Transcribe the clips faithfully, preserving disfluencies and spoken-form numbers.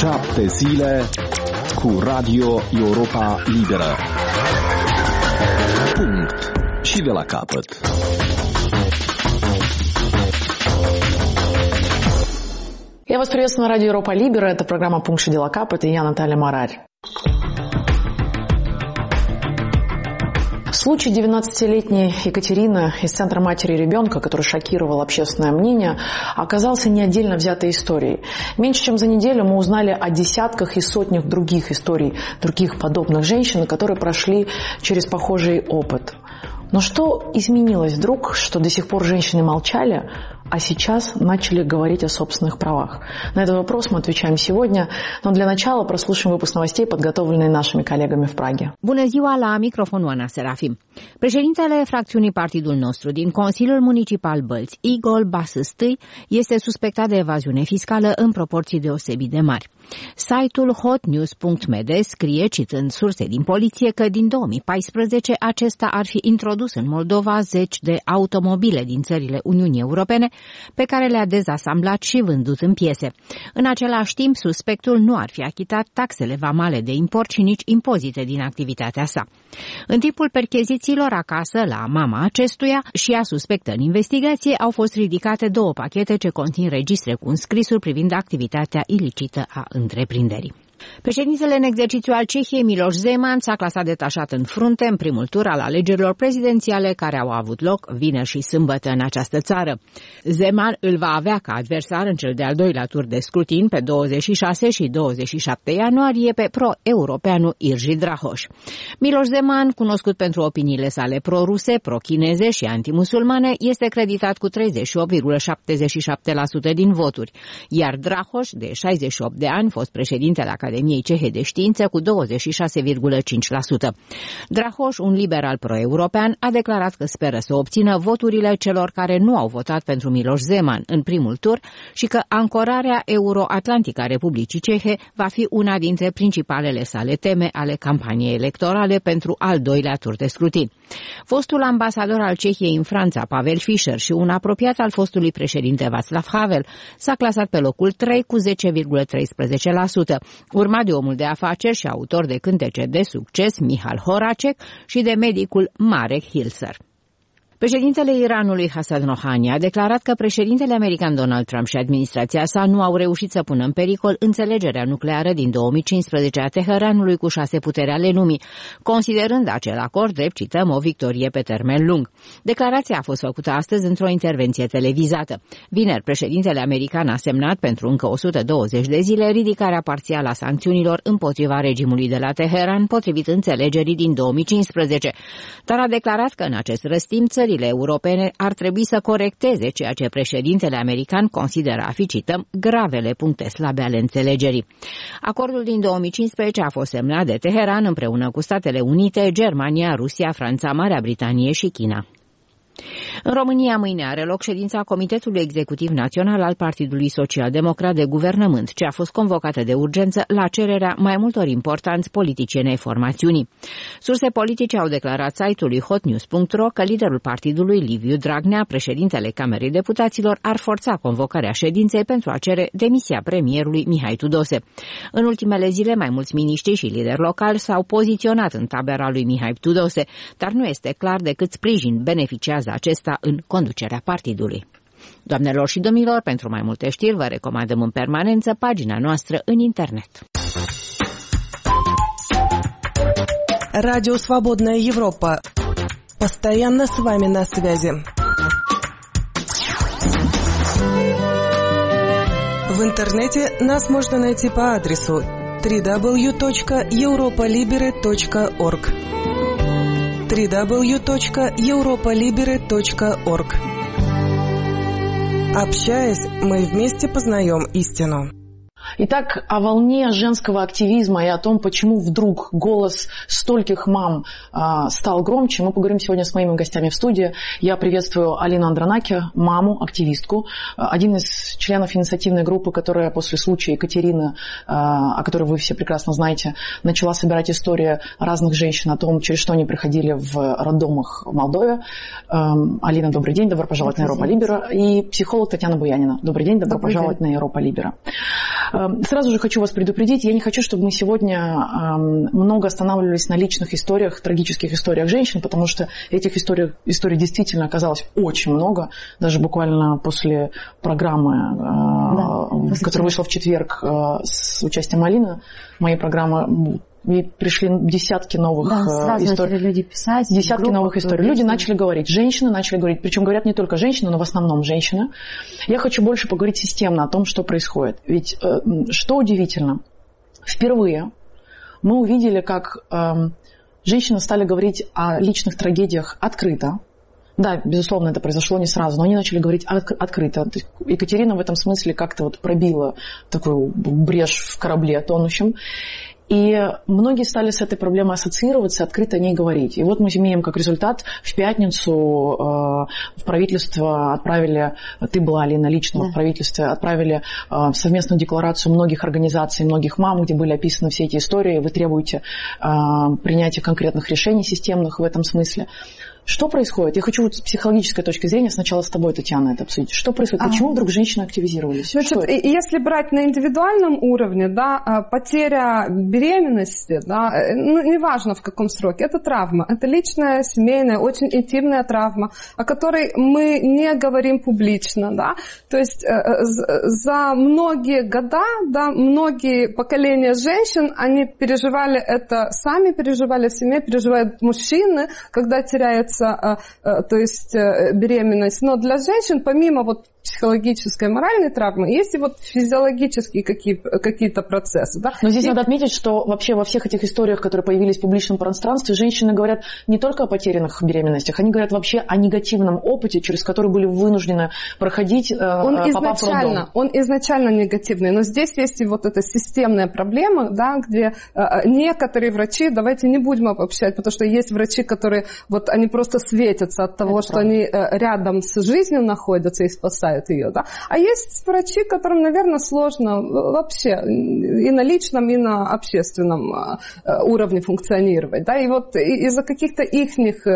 Șapte zile cu Radio Europa Liberă. Punct. Și de la capăt. Я вас приветствую на радио Европа Либера. Это программа «Пункт и дела капот», и я Наталья Марарь. Случай девятнадцатилетней Екатерины из Центра матери и ребенка, который шокировал общественное мнение, оказался не отдельно взятой историей. Меньше чем за неделю мы узнали о десятках и сотнях других историй, других подобных женщин, которые прошли через похожий опыт. Но что изменилось вдруг, что до сих пор женщины молчали, а сейчас начали говорить о собственных правах? На этот вопрос мы отвечаем сегодня, но для начала прослушаем выпуск новостей, подготовленные нашими коллегами в Праге. Bună ziua, la microfonul Ana Serafim. Președintele fracțiunii Partidul Nostru din Consiliul Municipal Bălți, Igor Basăstâi, este suspectat de evaziune fiscală în proporții deosebit de mari. Site-ul hotnews punct m d scrie, citând surse din poliție, că din două mii paisprezece acesta ar fi introdus în Moldova zeci de automobile din țările Uniunii Europene pe care le-a dezasamblat și vândut în piese. În același timp, suspectul nu ar fi achitat taxele vamale de import și nici impozite din activitatea sa. În timpul perchezițiilor acasă la mama acestuia și a suspectă în investigație au fost ridicate două pachete ce conțin registre cu înscrisuri privind activitatea ilicită a întreprinderii. Președintele în exercițiu al Cehiei, Miloš Zeman, s-a clasat detașat în frunte în primul tur al alegerilor prezidențiale care au avut loc vineri și sâmbătă în această țară. Zeman îl va avea ca adversar în cel de-al doilea tur de scrutin pe douăzeci și șase și douăzeci și șapte ianuarie pe pro-europeanul Irji Drahoș. Miloš Zeman, cunoscut pentru opiniile sale pro-ruse, pro-chineze și antimusulmane, este creditat cu treizeci și opt virgulă șaptezeci și șapte la sută din voturi, iar Drahoș, de șaizeci și opt de ani, fost președinte la Academiei Cehe de Științe, cu douăzeci și șase virgulă cinci la sută. Drahoș, un liberal pro-european, a declarat că speră să obțină voturile celor care nu au votat pentru Miloš Zeman în primul tur și că ancorarea euroatlantică a Republicii Cehe va fi una dintre principalele sale teme ale campaniei electorale pentru al doilea tur de scrutin. Fostul ambasador al Cehiei în Franța, Pavel Fischer, și un apropiat al fostului președinte Václav Havel s-a clasat pe locul trei cu zece virgulă treisprezece la sută, urmat de omul de afaceri și autor de cântece de succes Michal Horacek și de medicul Marek Hilser. Președintele Iranului Hassan Rouhani a declarat că președintele american Donald Trump și administrația sa nu au reușit să pună în pericol înțelegerea nucleară din două mii cincisprezece a Teheranului cu șase puteri ale lumii, considerând acel acord drept, cităm, o victorie pe termen lung. Declarația a fost făcută astăzi într-o intervenție televizată. Vineri, președintele american a semnat pentru încă o sută douăzeci de zile ridicarea parțială a sancțiunilor împotriva regimului de la Teheran, potrivit înțelegerii din două mii cincisprezece, dar a declarat că în acest răstimp țările europene ar trebui să corecteze ceea ce președintele american consideră a fi, cităm, gravele puncte slabe ale înțelegerii. Acordul din două mii cincisprezece a fost semnat de Teheran împreună cu Statele Unite, Germania, Rusia, Franța, Marea Britanie și China. În România mâine are loc ședința Comitetului Executiv Național al Partidului Social-Democrat de Guvernământ, ce a fost convocată de urgență la cererea mai multor importanți politicieni ai formațiunii. Surse politice au declarat site-ului hotnews punct ro că liderul partidului, Liviu Dragnea, președintele Camerei Deputaților, ar forța convocarea ședinței pentru a cere demisia premierului Mihai Tudose. În ultimele zile, mai mulți miniștri și lideri locali s-au poziționat în tabăra lui Mihai Tudose, dar nu este clar de cât sprijin beneficiază acesta în conducerea partidului. Doamnelor și domnilor, pentru mai multe știri vă recomandăm în permanență pagina noastră în internet. Радио Свободная Европа. Постоянно с вами на связи. В интернете нас можно найти по адресу дабл ю дабл ю дабл ю точка европа либере точка орг. дабл ю дабл ю дабл ю точка европа либере точка орг. Общаясь, мы вместе познаем истину. Итак, о волне женского активизма и о том, почему вдруг голос стольких мам а, стал громче, мы поговорим сегодня с моими гостями в студии. Я приветствую Алину Андронаки, маму, активистку, один из членов инициативной группы, которая после случая Екатерины, а, о которой вы все прекрасно знаете, начала собирать истории разных женщин о том, через что они проходили в роддомах в Молдове. А, Алина, добрый день, добро пожаловать на Европа Либера. И психолог Татьяна Буянина. Добрый день, добро добрый пожаловать день. на Европа Либера. Сразу же хочу вас предупредить, я не хочу, чтобы мы сегодня много останавливались на личных историях, трагических историях женщин, потому что этих историй, историй действительно оказалось очень много. Даже буквально после программы, да, которая вышла в четверг с участием Алины, моей программы, и пришли десятки новых да, сразу историй. начали люди писать. Десятки новых историй. Люди начали говорить, женщины начали говорить, причем говорят не только женщины, но в основном женщины. Я хочу больше поговорить системно о том, что происходит. Ведь э, что удивительно, впервые мы увидели, как э, женщины стали говорить о личных трагедиях открыто. Да, безусловно, это произошло не сразу, но они начали говорить открыто. Екатерина в этом смысле как-то вот пробила такую брешь в корабле тонущем. И многие стали с этой проблемой ассоциироваться, открыто о ней говорить. И вот мы имеем как результат, в пятницу э, в правительство отправили, ты была, Алина, лично да. в правительстве, отправили э, совместную декларацию многих организаций, многих мам, где были описаны все эти истории. Вы требуете э, принятия конкретных решений системных в этом смысле. Что происходит? Я хочу вот с психологической точки зрения сначала с тобой, Татьяна, это обсудить. Что происходит? А. Почему вдруг женщины активизировались? Значит, если брать на индивидуальном уровне, да, потеря беременности, да, ну, неважно в каком сроке, это травма. Это личная, семейная, очень интимная травма, о которой мы не говорим публично. Да. То есть за многие года, да, многие поколения женщин, они переживали это сами, переживали в семье, переживают мужчины, когда теряется то есть беременность. Но для женщин, помимо вот психологической, моральной травмы, есть и вот физиологические какие, какие-то процессы. Да? Но здесь и... надо отметить, что вообще во всех этих историях, которые появились в публичном пространстве, женщины говорят не только о потерянных беременностях, они говорят вообще о негативном опыте, через который были вынуждены проходить, он попав в роддом. Он изначально негативный, но здесь есть и вот эта системная проблема, да, где некоторые врачи, давайте не будем обобщать, потому что есть врачи, которые вот они просто светятся от того, Это что правда. Они рядом с жизнью находятся и спасают ее, да. А есть врачи, которым, наверное, сложно вообще и на личном, и на общественном уровне функционировать, да. И вот из-за каких-то ихних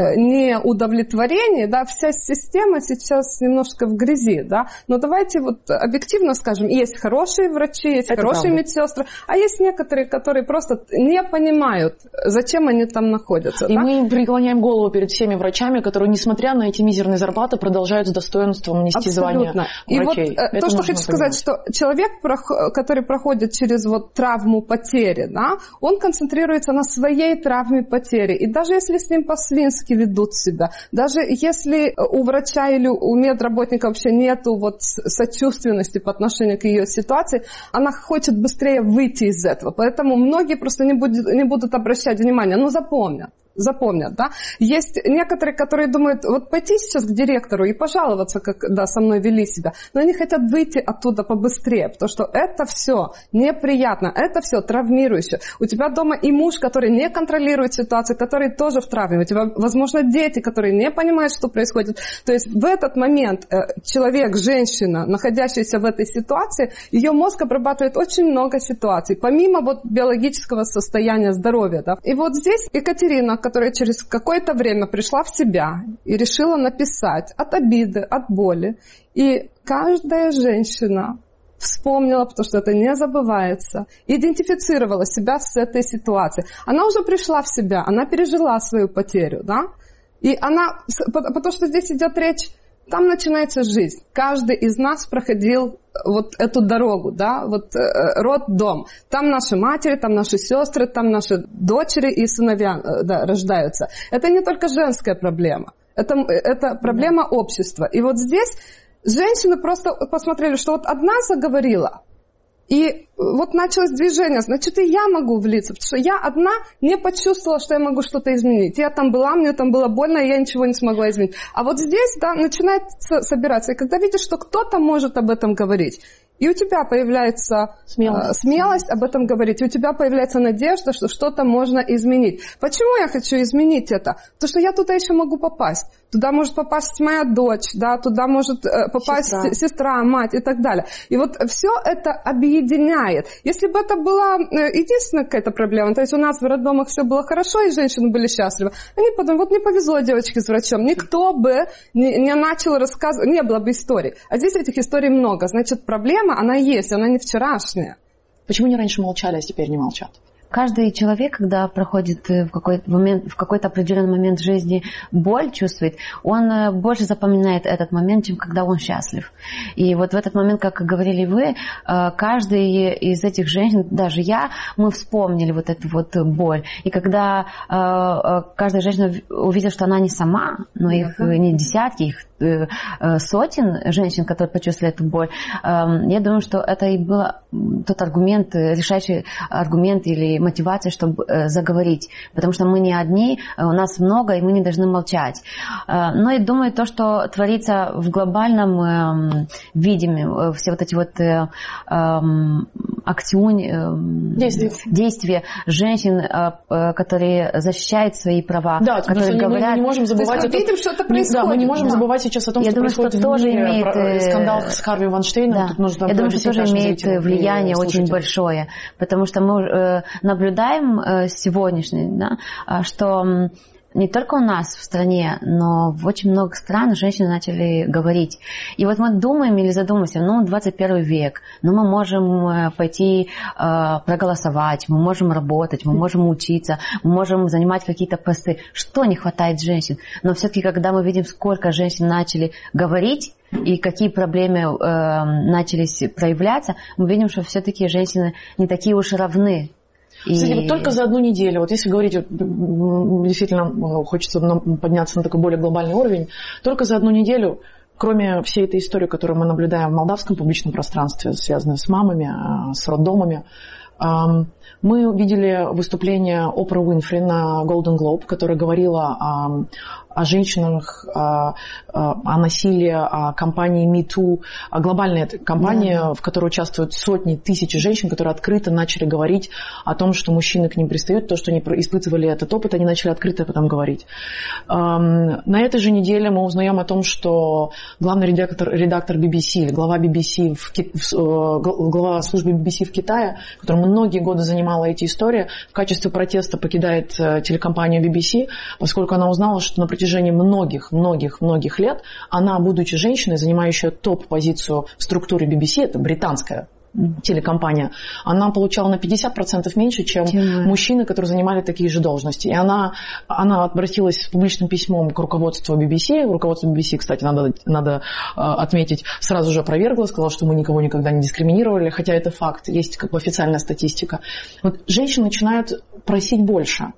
неудовлетворений, да, вся система сейчас немножко в грязи, да. Но давайте вот объективно скажем, есть хорошие врачи, есть Это хорошие правда. Медсестры, а есть некоторые, которые просто не понимают, зачем они там находятся. И да? мы преклоняем голову перед всеми врачами, которые, несмотря на эти мизерные зарплаты, продолжают с достоинством нести Абсолютно. И врачей. вот Это то, что хочу понимать. Сказать, что человек, который проходит через вот травму потери, да, он концентрируется на своей травме потери. И даже если с ним по-свински ведут себя, даже если у врача или у медработника вообще нету вот сочувственности по отношению к ее ситуации, она хочет быстрее выйти из этого. Поэтому многие просто не будут, не будут обращать внимания. Ну, запомнят. Запомнят, да. Есть некоторые, которые думают, вот пойти сейчас к директору и пожаловаться, как, да, со мной вели себя, но они хотят выйти оттуда побыстрее, потому что это все неприятно, это все травмирующе. У тебя дома и муж, который не контролирует ситуацию, который тоже в травме, у тебя, возможно, дети, которые не понимают, что происходит. То есть в этот момент человек, женщина, находящаяся в этой ситуации, ее мозг обрабатывает очень много ситуаций, помимо вот биологического состояния здоровья, да. И вот здесь Екатерина, которая через какое-то время пришла в себя и решила написать от обиды, от боли. И каждая женщина вспомнила, потому что это не забывается, идентифицировала себя с этой ситуацией. Она уже пришла в себя, она пережила свою потерю, да? И она, потому что здесь идет речь, там начинается жизнь. Каждый из нас проходил вот эту дорогу, да, вот э, роддом. Там наши матери, там наши сестры, там наши дочери и сыновья э, да, рождаются. Это не только женская проблема, это, это проблема общества. И вот здесь женщины просто посмотрели, что вот одна заговорила, и вот началось движение, значит, и я могу влиться, потому что я одна не почувствовала, что я могу что-то изменить. Я там была, мне там было больно, и я ничего не смогла изменить. А вот здесь, да, начинает собираться. И когда видишь, что кто-то может об этом говорить, и у тебя появляется смелость. Э, смелость об этом говорить, и у тебя появляется надежда, что что-то можно изменить. Почему я хочу изменить это? Потому что я туда еще могу попасть. туда может попасть моя дочь, да, туда может попасть сестра. сестра, мать и так далее. И вот все это объединяет. Если бы это была единственная какая-то проблема, то есть у нас в роддомах все было хорошо, и женщины были счастливы, они подумали, вот не повезло девочке с врачом, никто бы не, не начал рассказывать, не было бы историй. А здесь этих историй много, значит, проблема, она есть, она не вчерашняя. Почему не раньше молчали, а теперь не молчат? Каждый человек, когда проходит в какой-то момент, в какой-то определенный момент жизни боль чувствует, он больше запоминает этот момент, чем когда он счастлив. И вот в этот момент, как говорили вы, каждый из этих женщин, даже я, мы вспомнили вот эту вот боль. И когда каждая женщина увидела, что она не сама, но их не десятки, их сотен женщин, которые почувствовали эту боль, я думаю, что это и был тот аргумент, решающий аргумент или мотивация, чтобы заговорить. Потому что мы не одни, у нас много, и мы не должны молчать. Но и думаю, то, что творится в глобальном виде, все вот эти вот акционы, действия. действия женщин, которые защищают свои права, да, которые говорят... Мы не можем забывать... Мы видим, что это происходит. Да, мы не можем да. забывать сейчас о том, я что думаю, происходит что в тоже мире, имеет... скандал с Харви Вайнштейном. Да. Тут нужно я думаю, что тоже имеет влияние очень большое, потому что мы наблюдаем сегодняшний, да, что не только у нас в стране, но в очень многих странах женщины начали говорить. И вот мы думаем или задумаемся, ну, двадцать первый век, ну, мы можем пойти э, проголосовать, мы можем работать, мы можем учиться, мы можем занимать какие-то посты. Что не хватает женщин? Но все-таки, когда мы видим, сколько женщин начали говорить, и какие проблемы э, начались проявляться, мы видим, что все-таки женщины не такие уж равны. Кстати, и... вот только за одну неделю, вот если говорить, вот, действительно хочется подняться на такой более глобальный уровень, только за одну неделю, кроме всей этой истории, которую мы наблюдаем в молдавском публичном пространстве, связанной с мамами, с роддомами, мы видели выступление Опры Уинфри на Golden Globe, которая говорила о, о женщинах, о, о насилии, о кампании Me Too, о глобальной кампании, да. в которой участвуют сотни тысяч женщин, которые открыто начали говорить о том, что мужчины к ним пристают, то, что они испытывали этот опыт, они начали открыто об этом говорить. На этой же неделе мы узнаем о том, что главный редактор, редактор би би си, или глава би би си, в, в, глава службы би би си в Китае, которая многие годы занималась эти истории, в качестве протеста покидает телекомпанию би би си, поскольку она узнала, что на протяжении многих-многих-многих лет она, будучи женщиной, занимающей топ-позицию в структуре би би си, это британская телекомпания, она получала на пятьдесят процентов меньше, чем Тем мужчины, которые занимали такие же должности. И она, она обратилась с публичным письмом к руководству би би си. Руководство би би си, кстати, надо, надо отметить, сразу же опровергло, сказала, что мы никого никогда не дискриминировали, хотя это факт, есть как бы официальная статистика. Вот женщины начинают просить больше.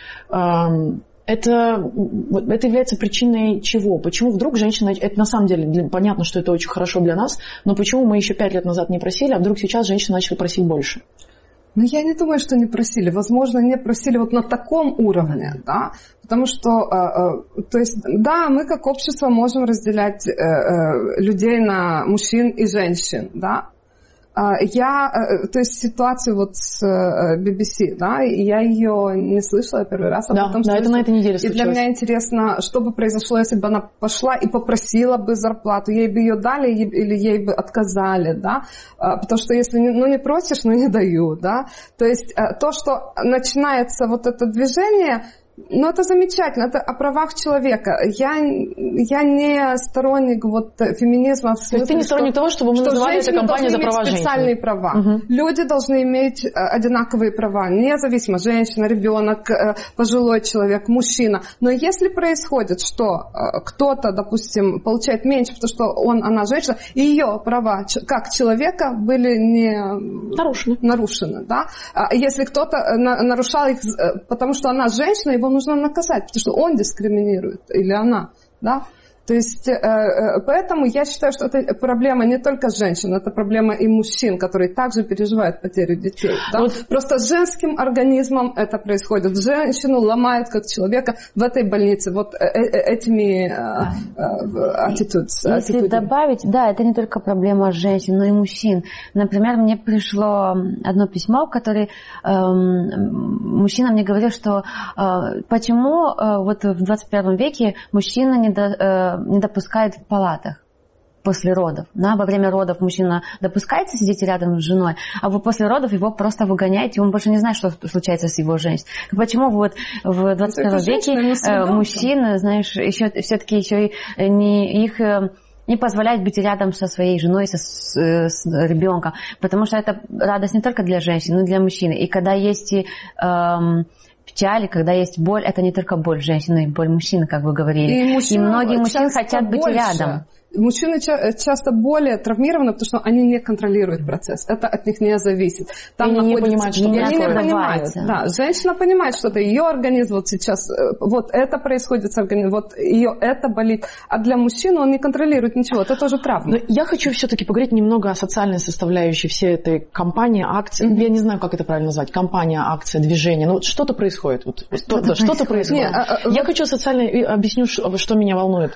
Это, это является причиной чего? Почему вдруг женщина... Это на самом деле понятно, что это очень хорошо для нас, но почему мы еще пять лет назад не просили, а вдруг сейчас женщины начали просить больше? Ну, я не думаю, что не просили. Возможно, не просили вот на таком уровне, да, потому что, э, э, то есть, да, мы как общество можем разделять э, э, людей на мужчин и женщин, да. Я, то есть ситуацию вот с би би си, да, я ее не слышала первый раз, а да, потом да, слышала. Это на этой неделе случилось. И для меня интересно, что бы произошло, если бы она пошла и попросила бы зарплату, ей бы ее дали или ей бы отказали, да, потому что если ну, не просишь, ну не даю, да, то есть то, что начинается вот это движение. Ну, это замечательно, это о правах человека. Я, я не сторонник вот феминизма в смысле, То есть ты не сторонник что, того, чтобы мы называли эту кампанию за права женщин? Специальные права. Угу. Люди должны иметь одинаковые права, независимо, женщина, ребенок, пожилой человек, мужчина. Но если происходит, что кто-то, допустим, получает меньше, потому что он, она женщина, и ее права как человека были не нарушены, нарушены, да? Если кто-то нарушал их, потому что она женщина, его нужно наказать, потому что он дискриминирует, или она, да. То То есть, поэтому я считаю, что это проблема не только женщин, это проблема и мужчин, которые также переживают потерю детей. Да? Вот. Просто с женским организмом это происходит. Женщину ломают как человека в этой больнице вот этими attitudes. Если добавить, да, это не только проблема женщин, но и мужчин. Например, мне пришло одно письмо, в котором эм, мужчина мне говорил, что э, почему э, вот в двадцать первом веке мужчина не, до, э, не допускает в палатах после родов. Да? Во время родов мужчина допускается сидеть рядом с женой, а вы после родов его просто выгоняете, он больше не знает, что случается с его женщиной. Почему вот в двадцать первом веке э, мужчины, знаешь, еще, все-таки еще и не их... не позволяет быть рядом со своей женой, со, с, с ребенком, потому что это радость не только для женщин, но и для мужчины. И когда есть эм, печаль, когда есть боль, это не только боль женщины, но и боль мужчины, как вы говорили. И, и многие мужчины хотят быть больше. Рядом. Мужчины часто более травмированы, потому что они не контролируют процесс. Это от них не зависит. Там они не понимают, что они не понимают. Да, женщина понимает, что это ее организм вот сейчас, вот это происходит с организмом, вот ее это болит. А для мужчины он не контролирует ничего. Это тоже травма. Но я хочу все-таки поговорить немного о социальной составляющей всей этой кампании, акции. Mm-hmm. Я не знаю, как это правильно назвать. Кампания, акция, движение. Ну, вот что-то происходит. Вот, что-то, что-то происходит. Не, а, а, я вот... хочу социально объясню, что меня волнует.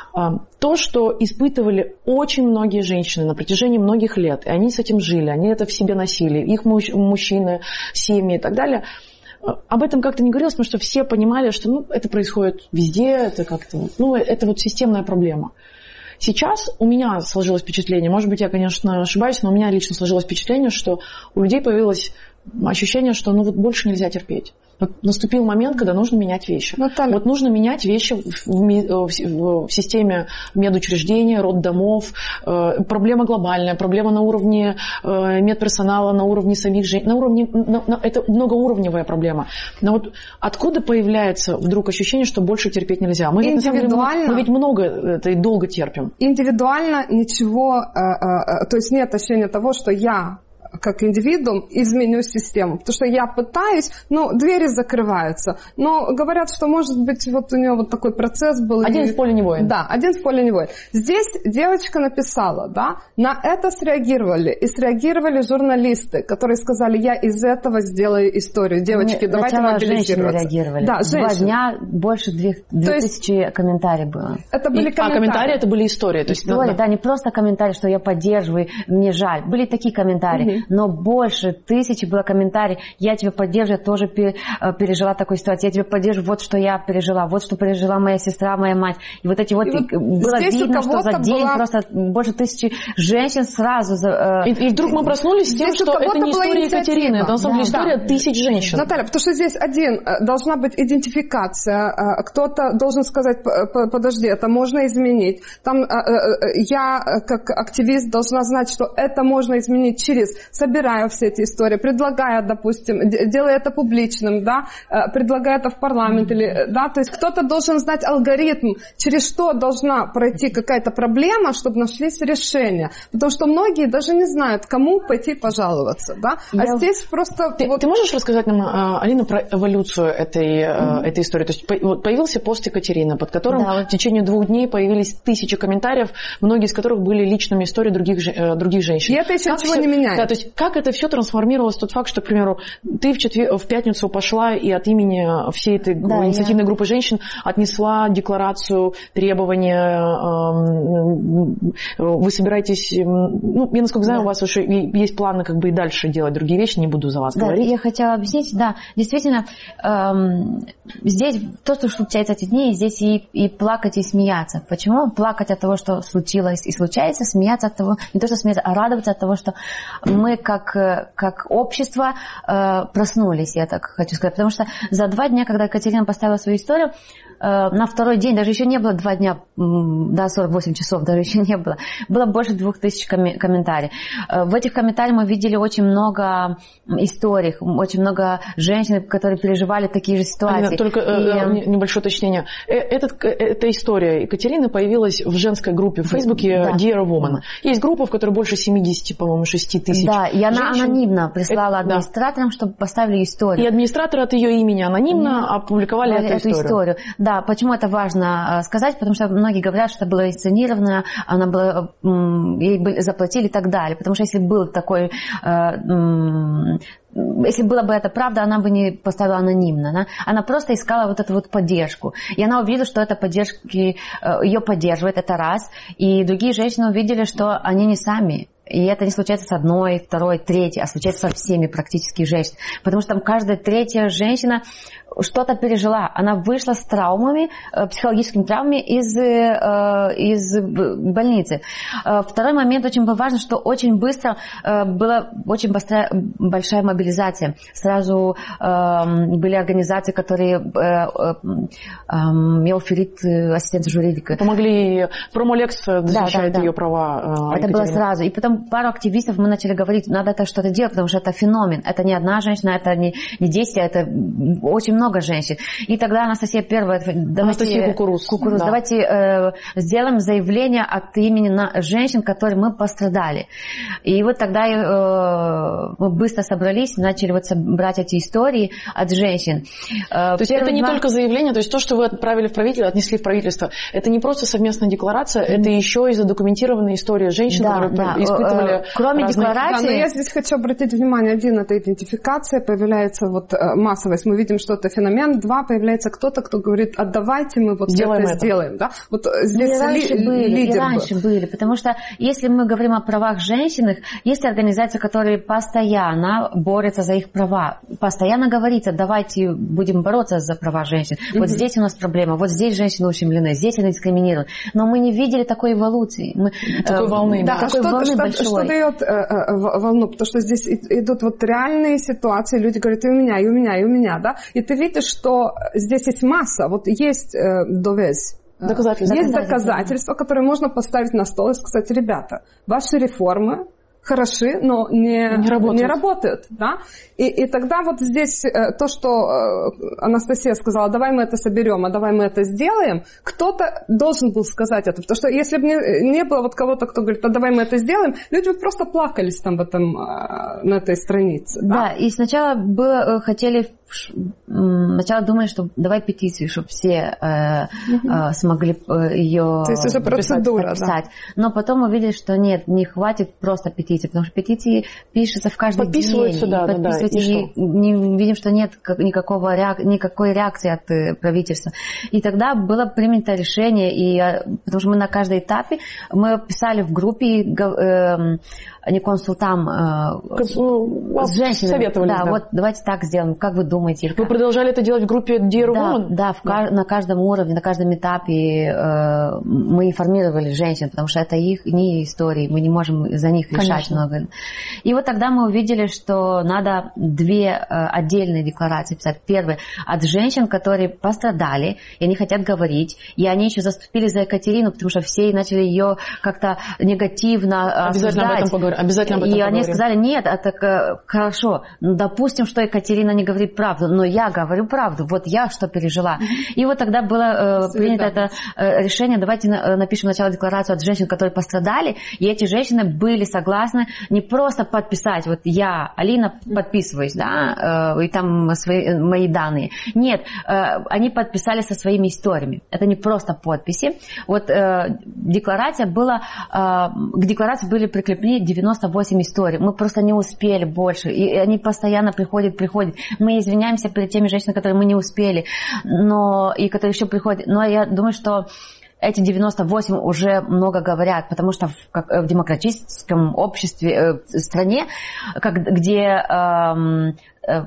То, что испытывали очень многие женщины на протяжении многих лет, и они с этим жили, они это в себе носили, их мужчины, семьи и так далее, об этом как-то не говорилось, потому что все понимали, что ну, это происходит везде, это как-то, ну, это вот системная проблема. Сейчас у меня сложилось впечатление, может быть, я, конечно, ошибаюсь, но у меня лично сложилось впечатление, что у людей появилось ощущение, что ну вот больше нельзя терпеть. Вот наступил момент, когда нужно менять вещи. Наталья. Вот нужно менять вещи в, в, в, в системе медучреждений, роддомов. Э, проблема глобальная, проблема на уровне э, медперсонала, на уровне самих женщин. На уровне, на, на, это многоуровневая проблема. Но вот откуда появляется вдруг ощущение, что больше терпеть нельзя? Мы ведь, на самом деле, мы, мы ведь много это и долго терпим. Индивидуально ничего, э, э, то есть нет ощущения того, что я как индивидуум изменю систему. Потому что я пытаюсь, но двери закрываются. Но говорят, что, может быть, вот у нее вот такой процесс был. Один и... в поле не воин. Да, один в поле не воин. Здесь девочка написала, да, на это среагировали. И среагировали журналисты, которые сказали, я из этого сделаю историю. Девочки, не, давайте мобилизироваться. Реагировали. Да, женщины. Два дня больше две, две тысячи комментариев было. Это были и, комментарии. А комментарии это были истории. То есть, истории, да, да, не просто комментарии, что я поддерживаю, мне жаль. Были такие комментарии. Угу. Но больше тысячи было комментариев. Я тебя поддерживаю, я тоже пережила такую ситуацию. Я тебя поддерживаю, вот что я пережила, вот что пережила моя сестра, моя мать. И вот эти вот, и вот было видно, что за день была... просто больше тысячи женщин сразу. И, и вдруг мы проснулись с тем, что это не история Екатерины, это на самом деле да, история да. тысяч женщин. Наталья, потому что здесь один, должна быть идентификация, кто-то должен сказать, подожди, это можно изменить. Там я, как активист, должна знать, что это можно изменить через собирание все эти истории, предлагая, допустим, делая это публичным, да, предлагая это в парламент, или, да, то есть кто-то должен знать алгоритм, через что должна пройти какая-то проблема, чтобы нашлись решения. Потому что многие даже не знают, кому пойти пожаловаться, да. А Я... здесь просто... Ты, вот... ты можешь рассказать нам, Алина, про эволюцию этой, mm-hmm. этой истории? То есть появился пост Екатерины, под которым да. в течение двух дней появились тысячи комментариев, многие из которых были личными историями других, других женщин. И это еще как ничего все... не меняет. Да, то есть как это все трансформировалось в тот факт, что, к примеру, ты в, четвер... в пятницу пошла и от имени всей этой да, инициативной я... группы женщин отнесла декларацию, требования, вы собираетесь, ну, я насколько знаю, да. у вас уже есть планы как бы и дальше делать другие вещи, не буду за вас да, говорить. Я хотела объяснить, да, действительно, эм, здесь то, что случается эти дни, здесь и, и плакать, и смеяться. Почему? Плакать от того, что случилось и случается, смеяться от того, не то, что смеяться, а радоваться от того, что мы как как общество э, проснулись, я так хочу сказать. Потому что за два дня, когда Екатерина поставила свою историю, э, на второй день, даже еще не было два дня, да, сорок восемь часов, даже еще не было, было больше двух тысяч ком- комментариев. Э, в этих комментариях мы видели очень много историй, очень много женщин, которые переживали такие же ситуации. Алина, только и... э, небольшое уточнение. Этот, эта история Екатерины появилась в женской группе в Фейсбуке да. Dear Woman. Да. Есть группа, в которой больше семьдесят, по-моему, шесть тысяч да, и она женщин. Анонимно прислала это, администраторам, да. чтобы поставили историю. И администраторы от ее имени анонимно Они опубликовали эту, эту историю. историю. да, почему это важно сказать, потому что многие говорят, что это было инсценировано, она была, ей заплатили и так далее. Потому что если был такой... Если было бы это правда, она бы не поставила анонимно. Да? Она просто искала вот эту вот поддержку. И она увидела, что эта поддержка ее поддерживает, это раз. И другие женщины увидели, что они не сами. И это не случается с одной, второй, третьей, а случается со всеми практически женщинами. Потому что там каждая третья женщина что-то пережила. Она вышла с травмами, психологическими травмами из, из больницы. Второй момент очень важный, что очень быстро была очень большая, большая мобилизация. Сразу были организации, которые Мелферит, ассистент юридика. Помогли, Промолекс защищает да, да, ее да. права. Это было сразу. И потом пару активистов мы начали говорить, надо это что-то делать, потому что это феномен. Это не одна женщина, это не, не действие, это очень много женщин. И тогда Анастасия первая, давайте, Анастасия Кукуруз, Кукуруз, да. давайте э, сделаем заявление от имени на женщин, которые мы пострадали. И вот тогда э, мы быстро собрались, начали вот брать эти истории от женщин. Э, то есть это не два... только заявление, то есть то, что вы отправили в правительство, отнесли в правительство, это не просто совместная декларация, mm-hmm. это еще и задокументированная история женщин, да, которые да. испытывали Кроме разные... декларации... Да, но я здесь хочу обратить внимание, один, это идентификация, появляется вот массовость, мы видим, что это феномен, два, появляется кто-то, кто говорит, а давайте мы вот сделаем это, это сделаем, да? Вот здесь и раньше ли, были, лидер и раньше был. были, потому что если мы говорим о правах женщин, есть организации, которые постоянно борются за их права, постоянно говорится, давайте будем бороться за права женщин, mm-hmm. вот здесь у нас проблема, вот здесь женщины ущемлены, здесь они дискриминируют, но мы не видели такой эволюции. Мы, такой э, волны. Да, да. такой что, волны что, большой. Что дает э, э, волну? Потому что здесь идут вот реальные ситуации, люди говорят, и у меня, и у меня, и у меня, да? И ты видишь, что здесь есть масса, вот есть э, довез. Доказательства. Есть доказательства, которые можно поставить на стол и сказать, ребята, ваши реформы хороши, но не, не работают. Не работают, да? И, и тогда вот здесь э, то, что э, Анастасия сказала, давай мы это соберем, а давай мы это сделаем, кто-то должен был сказать это. Потому что если бы не, не было вот кого-то, кто говорит, а давай мы это сделаем, люди бы просто плакались там в этом, э, на этой странице. Да, да, и сначала было, хотели, сначала думали, что давай петицию, чтобы все э, э, смогли ее то есть уже процедура, подписать. Да. Но потом увидели, что нет, не хватит просто петиции, потому что петиции пишутся в каждый подписываются, день. Да, подписываются, да, да. И, и не, видим, что нет никакого, никакой реакции от правительства. И тогда было принято решение, и, потому что мы на каждом этапе, мы писали в группе, э, не консультам, э, с женщинами. Советовались, да, да. Вот давайте так сделаем, как вы думаете? Вы как? продолжали это делать в группе Dear Да, Woman? да, в, да. на каждом уровне, на каждом этапе э, мы информировали женщин, потому что это их, не истории, мы не можем за них решать. Конечно. Много. И вот тогда мы увидели, что надо две э, отдельные декларации писать. Первое, от женщин, которые пострадали, и они хотят говорить, и они еще заступили за Екатерину, потому что все начали ее как-то негативно обязательно осуждать. Об этом поговорим. Обязательно об этом и поговорим. они сказали, нет, это хорошо, ну, допустим, что Екатерина не говорит правду, но я говорю правду, вот я что пережила. Mm-hmm. И вот тогда было э, принято это э, решение, давайте напишем сначала декларацию от женщин, которые пострадали, и эти женщины были согласны не просто подписать, вот я, Алина, подписываюсь, да, э, и там свои, мои данные. Нет, э, они подписали со своими историями. Это не просто подписи. Вот э, декларация была, э, к декларации были прикреплены девяносто восемь историй. Мы просто не успели больше. И они постоянно приходят, приходят. Мы извиняемся перед теми женщинами, которые мы не успели, но и которые еще приходят. Но я думаю, что эти девяносто восемь уже много говорят, потому что в, как, в демократическом обществе, э, стране, как, где э, э,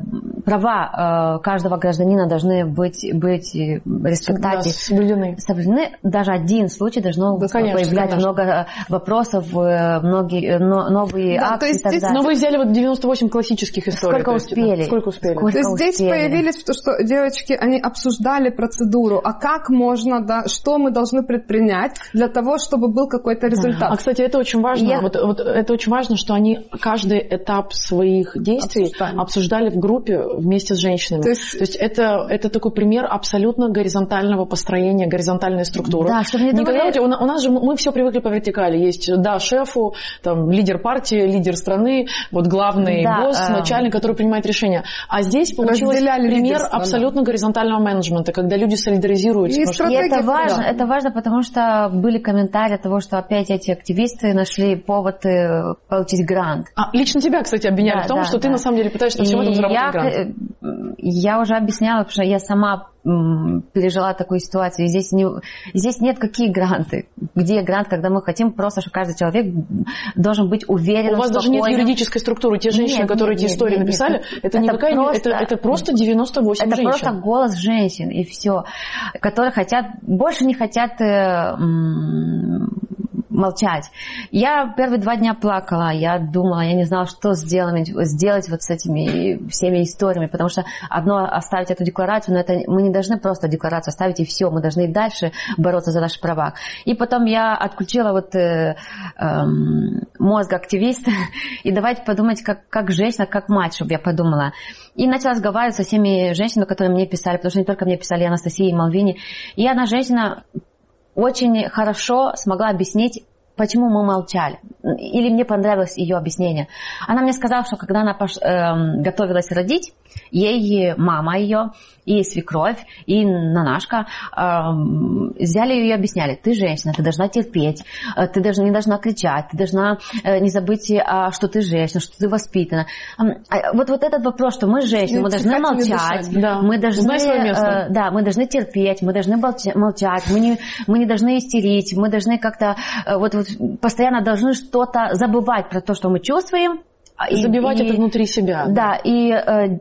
права э, каждого гражданина должны быть, быть респектованы, да, соблюдены. соблюдены. Даже один случай должно да, конечно, появлять конечно. много вопросов, многие но, новые да, акции и так здесь, далее. Но вы взяли вот девяносто восемь классических историй. Сколько есть, успели? Да, сколько успели? Сколько то есть успели? Здесь появились, потому что девочки, они обсуждали процедуру, а как можно, да, что мы должны предпринять для того, чтобы был какой-то результат. А, кстати, это очень важно. Я... Вот, вот, это очень важно, что они каждый этап своих действий обсуждали, обсуждали в группе вместе с женщинами. То есть, То есть это, это такой пример абсолютно горизонтального построения, горизонтальной структуры. Да, чтобы не думали... у, у нас же мы все привыкли по вертикали. Есть, да, шефу, там, лидер партии, лидер страны, вот главный да, босс, э... начальник, который принимает решения. А здесь получилось пример абсолютно горизонтального менеджмента, когда люди солидаризируются. И, и это важно, да. это важно, потому что были комментарии того, что опять эти активисты нашли повод получить грант. А, лично тебя, кстати, обвиняли да, в том, да, что да. ты на самом деле пытаешься всем этом заработать я, грант. Я уже объясняла, потому что я сама пережила такую ситуацию. И здесь, не, здесь нет какие гранты. Где грант, когда мы хотим просто, что каждый человек должен быть уверен. У вас даже нет юридической структуры. Те женщины, нет, которые нет, эти нет, истории нет, написали, нет. Это, это, не какая, просто, это, это просто девяносто восемь это женщин. Это просто голос женщин, и все. Которые хотят, больше не хотят... Э, молчать. Я первые два дня плакала, я думала, я не знала, что сделать, сделать вот с этими всеми историями, потому что одно оставить эту декларацию, но это мы не должны просто декларацию оставить и все, мы должны и дальше бороться за наши права. И потом я отключила вот э, э, мозг активиста и давайте подумать, как, как женщина, как мать, чтобы я подумала. И начала разговаривать со всеми женщинами, которые мне писали, потому что не только мне писали, и Анастасия, и Малвини. И одна женщина очень хорошо смогла объяснить, почему мы молчали. Или мне понравилось ее объяснение. Она мне сказала, что когда она пош... э, готовилась родить, ей мама ее, и свекровь, и нанашка э, взяли ее и объясняли. Ты женщина, ты должна терпеть, ты должна, не должна кричать, ты должна э, не забыть, э, что ты женщина, что ты воспитана. Э, вот, вот этот вопрос, что мы женщины, мы должны молчать, да. мы, должны, э, да, мы должны терпеть, мы должны молчать, мы не, мы не должны истерить, мы должны как-то э, вот, вот, постоянно должны что-то забывать про то, что мы чувствуем. Забивать и, это внутри себя. Да, и э,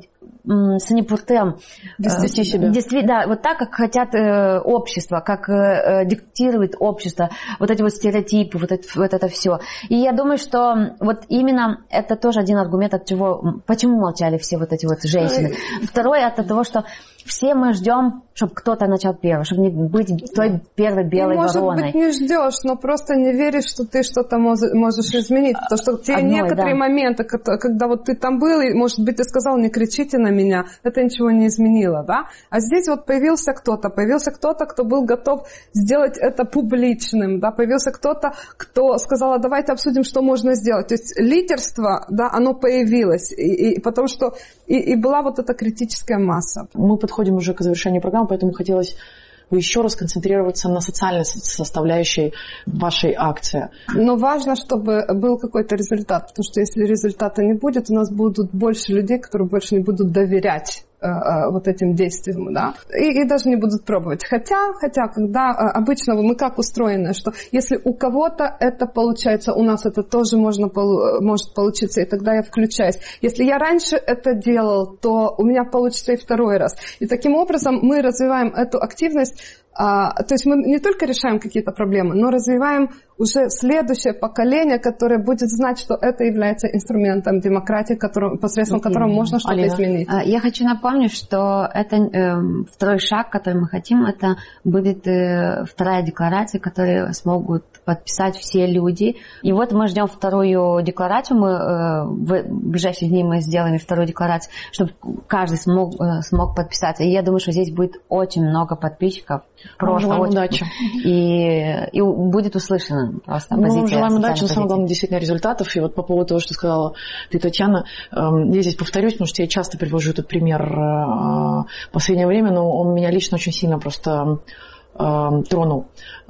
с непуртем вести себя. Да, вот так, как хотят э, общество, как э, диктирует общество, вот эти вот стереотипы, вот это, вот это все. И я думаю, что вот именно это тоже один аргумент, от чего, почему молчали все вот эти вот женщины. Второе, от того, что все мы ждем, чтобы кто-то начал первым, чтобы не быть той первой белой ты, может вороной. Может быть, не ждешь, но просто не веришь, что ты что-то можешь изменить. Потому что те Одной, некоторые да. моменты, когда вот ты там был, и, может быть, ты сказал, не кричите на меня, это ничего не изменило, да? А здесь вот появился кто-то, появился кто-то, кто был готов сделать это публичным, да? Появился кто-то, кто сказал, а давайте обсудим, что можно сделать. То есть лидерство, да, оно появилось, и, и потому что и, и была вот эта критическая масса. Мы подходим уже к завершению программы, поэтому хотелось бы еще раз концентрироваться на социальной составляющей вашей акции. Но важно, чтобы был какой-то результат, потому что если результата не будет, у нас будут больше людей, которые больше не будут доверять вот этим действиям, да, и, и даже не будут пробовать. Хотя, хотя, когда обычно мы как устроены, что если у кого-то это получается, у нас это тоже можно, может получиться, и тогда я включаюсь. Если я раньше это делал, то у меня получится и второй раз. И таким образом мы развиваем эту активность. А, то есть мы не только решаем какие-то проблемы, но развиваем уже следующее поколение, которое будет знать, что это является инструментом демократии, которым, посредством которого можно что-то Алина. изменить. Я хочу напомнить, что это э, второй шаг, который мы хотим, это будет э, вторая декларация, которую смогут подписать все люди. И вот мы ждем вторую декларацию, мы э, в ближайшие дни мы сделаем вторую декларацию, чтобы каждый смог, э, смог подписаться. И я думаю, что здесь будет очень много подписчиков. Просто желаем очень... удачи. И, и будет услышана просто позиция. Ну, желаем удачи, но самое главное, позиции. действительно, результатов. И вот по поводу того, что сказала ты, Татьяна, я здесь повторюсь, потому что я часто привожу этот пример в последнее время, но он меня лично очень сильно просто тронул.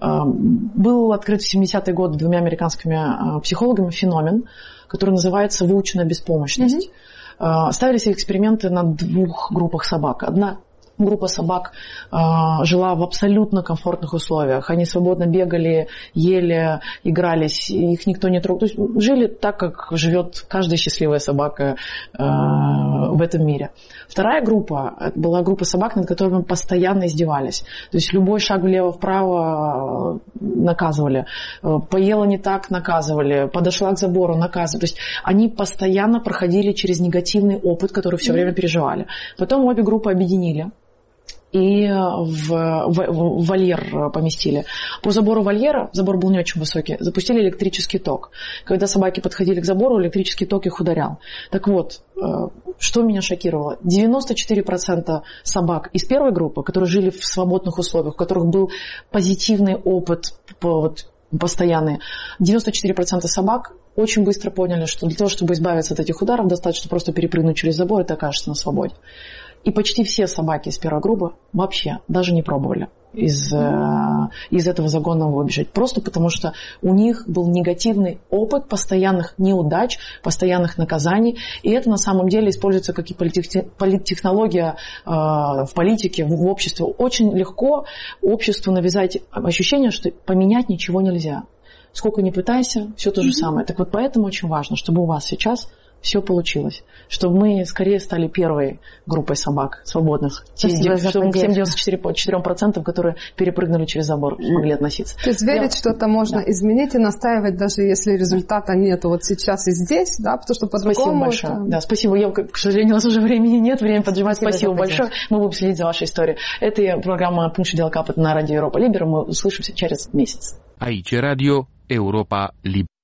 Был открыт в семидесятые годы двумя американскими психологами феномен, который называется выученная беспомощность. Mm-hmm. Ставились эксперименты на двух группах собак. Одна группа собак э, жила в абсолютно комфортных условиях. Они свободно бегали, ели, игрались, их никто не трогал. То есть жили так, как живет каждая счастливая собака э, в этом мире. Вторая группа была группа собак, над которыми постоянно издевались. То есть любой шаг влево-вправо наказывали. Поела не так — наказывали. Подошла к забору — наказывали. То есть они постоянно проходили через негативный опыт, который все время переживали. Потом обе группы объединили. и в, в, в вольер поместили. По забору вольера, забор был не очень высокий, запустили электрический ток. Когда собаки подходили к забору, электрический ток их ударял. Так вот, что меня шокировало? девяносто четыре процента собак из первой группы, которые жили в свободных условиях, у которых был позитивный опыт вот, постоянный, девяносто четыре процента собак очень быстро поняли, что для того, чтобы избавиться от этих ударов, достаточно просто перепрыгнуть через забор, и ты окажешься на свободе. И почти все собаки из первой группы вообще даже не пробовали из, из этого загона выбежать. Просто потому, что у них был негативный опыт постоянных неудач, постоянных наказаний. И это на самом деле используется как и политтехнология э, в политике, в обществе. Очень легко обществу навязать ощущение, что поменять ничего нельзя. Сколько ни пытайся, все то же самое. Так вот поэтому очень важно, чтобы у вас сейчас все получилось. Чтобы мы скорее стали первой группой собак свободных. Спасибо за чтобы к поддержку. тем девяноста четырем процентам, которые перепрыгнули через забор, могли относиться. То есть верить, Я... что это можно да. изменить и настаивать, даже если результата нет вот сейчас и здесь, да, потому что по-другому... Спасибо большое. Это... Да, спасибо. Я, к сожалению, у нас уже времени нет, время поджимать. Спасибо, спасибо большое. Мы будем следить за вашей историей. Это программа «Пункт Дел Капот» на радио Европа Либера. Мы услышимся через месяц. Aici Radio Europa Liberă.